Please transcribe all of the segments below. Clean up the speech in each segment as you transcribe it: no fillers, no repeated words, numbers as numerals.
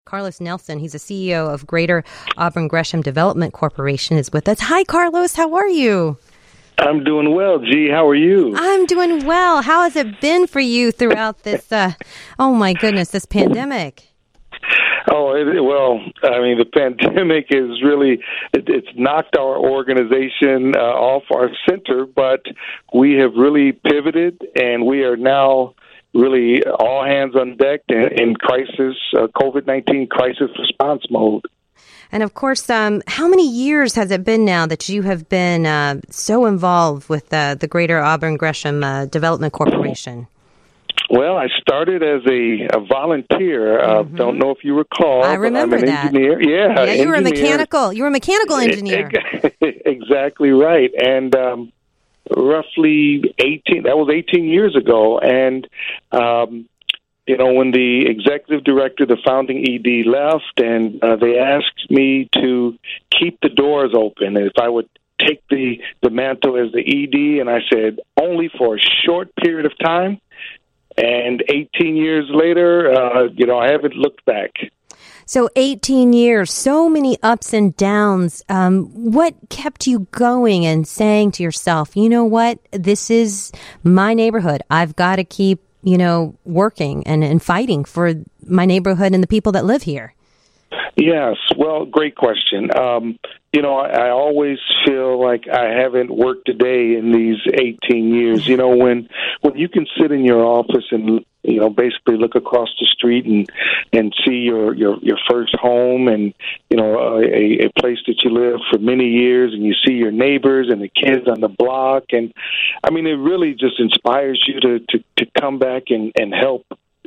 Carlos Nelson, he's the CEO of Greater Auburn Gresham Development Corporation, is with us. Hi, Carlos. How are you? I'm doing well, G. How are you? I'm doing well. How has it been for you throughout this, oh my goodness, this pandemic? The pandemic is really, it's knocked our organization off our center, but we have really pivoted, and we are now really all hands on deck in crisis, COVID-19 crisis response mode. And of course, how many years has it been now that you have been so involved with the Greater Auburn Gresham Development Corporation? Well, I started as a volunteer. Don't know if you recall. I remember I'm an engineer. Yeah, you were a mechanical. You were a mechanical engineer. Exactly right. And roughly 18 years ago. And when the executive director, the founding ED, left, and they asked me to keep the doors open if I would take the mantle as the ED, and I said only for a short period of time. And 18 years later, I haven't looked back. So 18 years, so many ups and downs. What kept you going and saying to yourself, you know what, this is my neighborhood. I've got to keep, working and fighting for my neighborhood and the people that live here? Yes. Well, great question. I always feel like I haven't worked a day in these 18 years. When you can sit in your office and basically look across the street and see your first home and a place that you lived for many years, and you see your neighbors and the kids on the block, and it really just inspires you to come back and help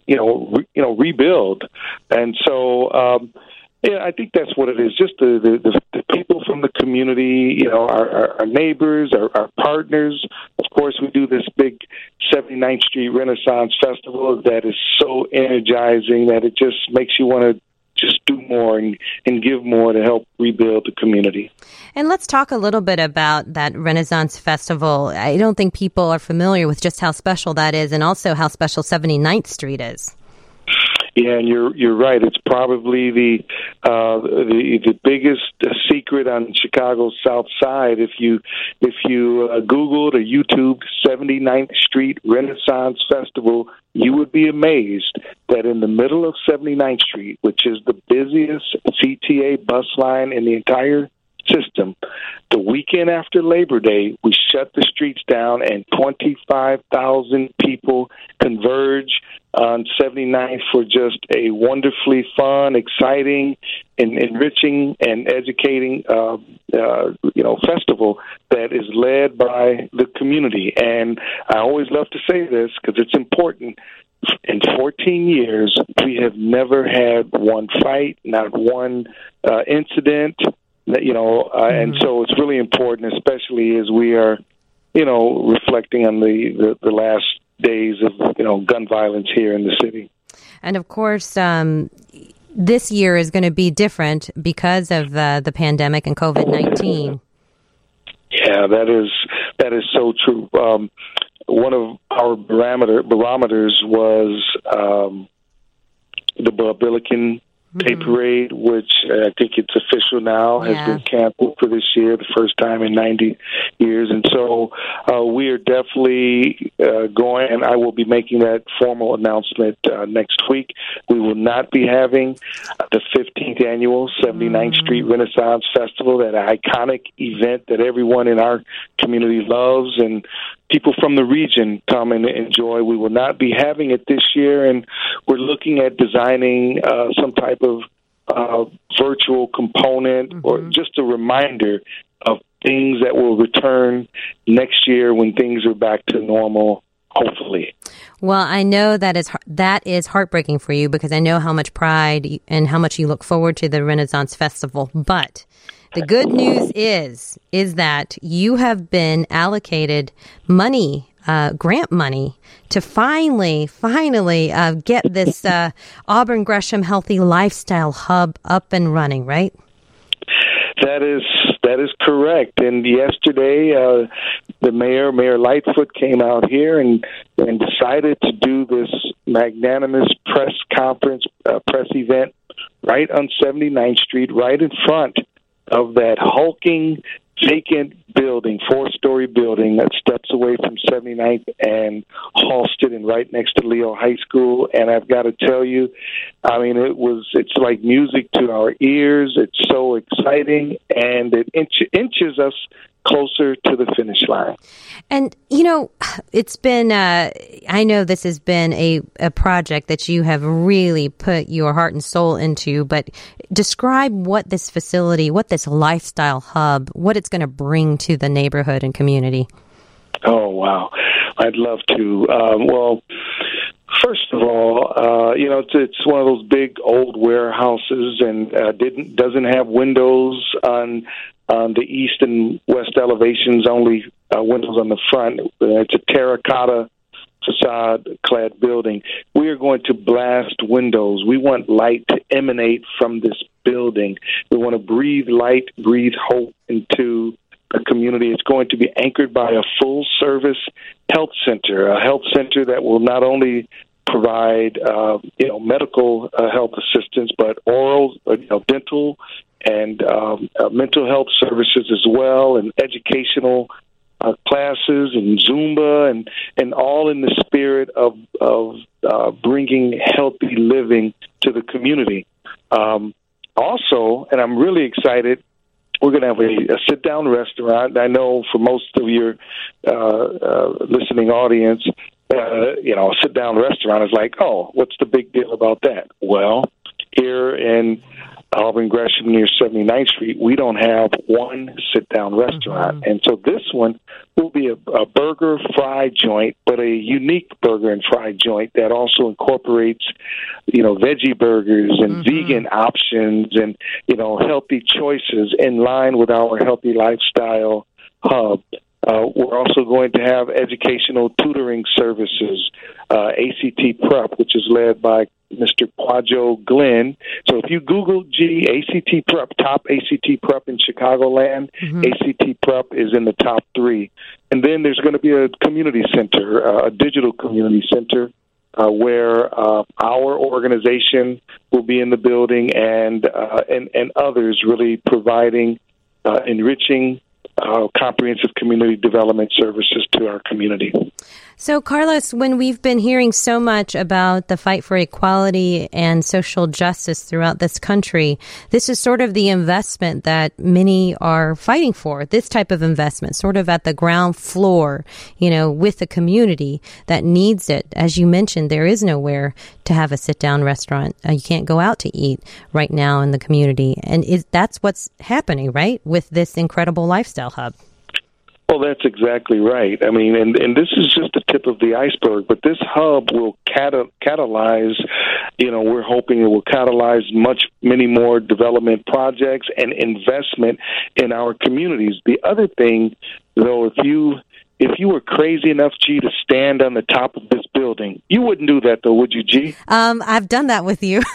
rebuild. And so I think that's what it is. Just the people from the community, our neighbors, our partners. Of course, we do this big 79th Street Renaissance Festival that is so energizing that it just makes you want to just do more and give more to help rebuild the community. And let's talk a little bit about that Renaissance Festival. I don't think people are familiar with just how special that is, and also how special 79th Street is. Yeah, and you're right. It's probably the biggest secret on Chicago's South Side. If you Googled or YouTubed 79th Street Renaissance Festival, you would be amazed that in the middle of 79th Street, which is the busiest CTA bus line in the entire system, the weekend after Labor Day, we shut the streets down and 25,000 people converge on 79th for just a wonderfully fun, exciting, and enriching and educating, festival that is led by the community. And I always love to say this because it's important. In 14 years, we have never had one fight, not one incident. And so it's really important, especially as we are, reflecting on the last days of, gun violence here in the city. And of course, this year is going to be different because of the pandemic and COVID-19. Yeah, that is so true. One of our barometers was the Billiken Day Parade, which I think it's official now, has been canceled for this year, the first time in 90 years. And so we are definitely going, and I will be making that formal announcement next week. We will not be having the 15th annual 79th Street Renaissance Festival, that iconic event that everyone in our community loves and people from the region come and enjoy. We will not be having it this year, and we're looking at designing some type of virtual component or just a reminder of things that will return next year when things are back to normal, hopefully. Well, I know that is heartbreaking for you, because I know how much pride and how much you look forward to the Renaissance Festival. But the good news is that you have been allocated money, grant money, to finally get this Auburn Gresham Healthy Lifestyle Hub up and running, right? That is correct. And yesterday, the Mayor Lightfoot came out here and decided to do this magnanimous press conference, press event right on 79th Street, right in front of that hulking vacant building, 4-story building that steps away from 79th and Halsted and right next to Leo High School. And I've got to tell you, I mean, it's like music to our ears. It's so exciting, and it inches us closer to the finish line. And, you know, it's been, I know this has been a project that you have really put your heart and soul into, but describe what this facility, what this lifestyle hub, what it's going to bring to the neighborhood and community. Oh, wow. I'd love to. Well, first of all, you know, it's one of those big old warehouses and doesn't have windows on the east and west elevations, only windows on the front. It's a terracotta facade-clad building. We are going to blast windows. We want light to emanate from this building. We want to breathe light, breathe hope into the community. It's going to be anchored by a full-service health center, a health center that will not only provide, medical health assistance, but oral, dental, and mental health services as well, and educational classes and Zumba, and all in the spirit of bringing healthy living to the community. Also, and I'm really excited, we're going to have a sit-down restaurant. I know for most of your listening audience, a sit-down restaurant is like, oh, what's the big deal about that? Well, here in Auburn Gresham near 79th Street, we don't have one sit-down restaurant. Mm-hmm. And so this one will be a burger fry joint, but a unique burger and fry joint that also incorporates, veggie burgers and vegan options and, healthy choices in line with our healthy lifestyle hub. We're also going to have educational tutoring services, ACT Prep, which is led by Mr. Quadjo Glenn. So if you Google ACT Prep, top ACT Prep in Chicagoland, ACT Prep is in the top 3. And then there's going to be a community center, a digital community center, where our organization will be in the building and others really providing enriching comprehensive community development services to our community. So, Carlos, when we've been hearing so much about the fight for equality and social justice throughout this country, this is sort of the investment that many are fighting for, this type of investment, sort of at the ground floor, with the community that needs it. As you mentioned, there is nowhere to have a sit-down restaurant. You can't go out to eat right now in the community. And that's what's happening, right, with this incredible lifestyle hub. Well, that's exactly right. I mean, and this is just the tip of the iceberg, but this hub will catalyze, we're hoping it will catalyze many more development projects and investment in our communities. The other thing, though, if you were crazy enough, G, to stand on the top of this building, you wouldn't do that, though, would you, G? I've done that with you.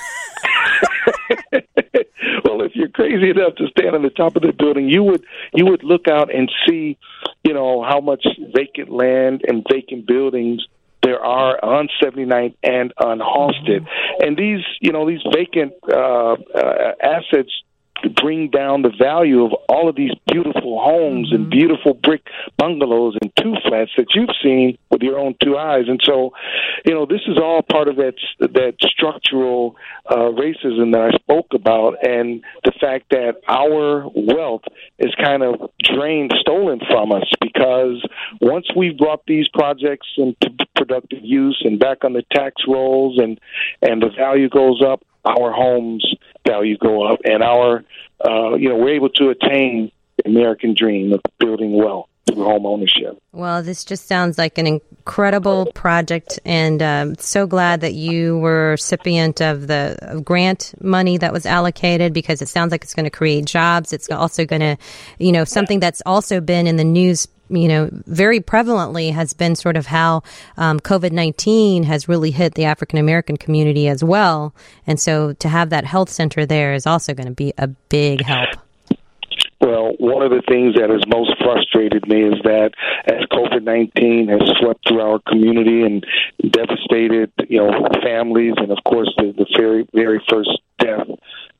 Well, if you're crazy enough to stand on the top of the building, you would look out and see, how much vacant land and vacant buildings there are on 79th and on Halsted. And these vacant assets bring down the value of all of these beautiful homes and beautiful brick bungalows and two flats that you've seen with your own two eyes. And so, this is all part of that structural racism that I spoke about, and the fact that our wealth is kind of stolen from us, because once we've brought these projects into productive use and back on the tax rolls and the value goes up, our homes value go up, and we're able to attain the American dream of building wealth through home ownership. Well, this just sounds like an incredible project, and so glad that you were recipient of the grant money that was allocated, because it sounds like it's going to create jobs. It's also going to, something that's also been in the news very prevalently has been sort of how COVID-19 has really hit the African-American community as well. And so to have that health center there is also going to be a big help. Well, one of the things that has most frustrated me is that as COVID-19 has swept through our community and devastated, families, and of course the very, very first death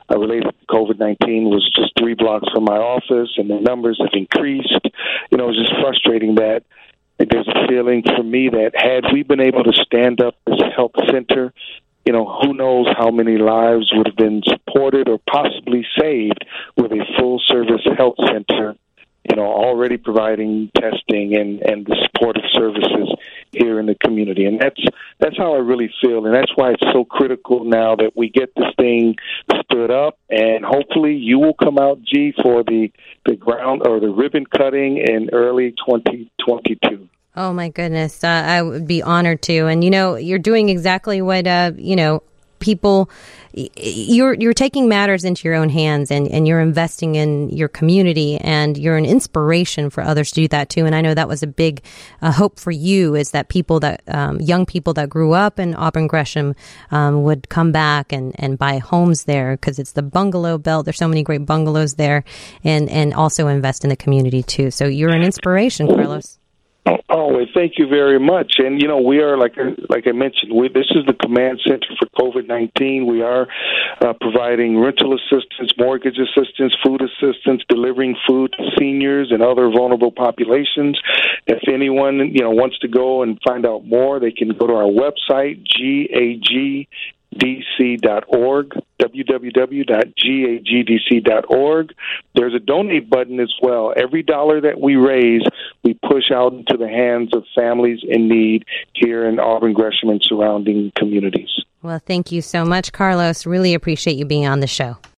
related to COVID-19 was just 3 blocks from my office, and the numbers have increased. You know, it's just frustrating that there's a feeling for me that had we been able to stand up this health center, you know, who knows how many lives would have been supported or possibly saved with a full-service health center, you know, already providing testing and the supportive services here in the community. And that's how I really feel, and that's why it's so critical now that we get this thing stood up, and hopefully you will come out, G, for the ground or the ribbon cutting in early 2022. Oh, my goodness. I would be honored to. And, you know, you're doing exactly what, you know, people, you're taking matters into your own hands, and you're investing in your community, and you're an inspiration for others to do that too. And I know that was a big hope for you, is that people that, young people that grew up in Auburn Gresham would come back and buy homes there, because it's the bungalow belt. There's so many great bungalows there, and also invest in the community too. So you're an inspiration, Carlos. Oh, well, thank you very much. And, you know, we are, like I mentioned, this is the command center for COVID-19. We are providing rental assistance, mortgage assistance, food assistance, delivering food to seniors and other vulnerable populations. If anyone, you know, wants to go and find out more, they can go to our website, gagdc.org, www.gagdc.org. There's a donate button as well. Every dollar that we raise, we push out into the hands of families in need here in Auburn Gresham and surrounding communities. Well, thank you so much, Carlos. Really appreciate you being on the show.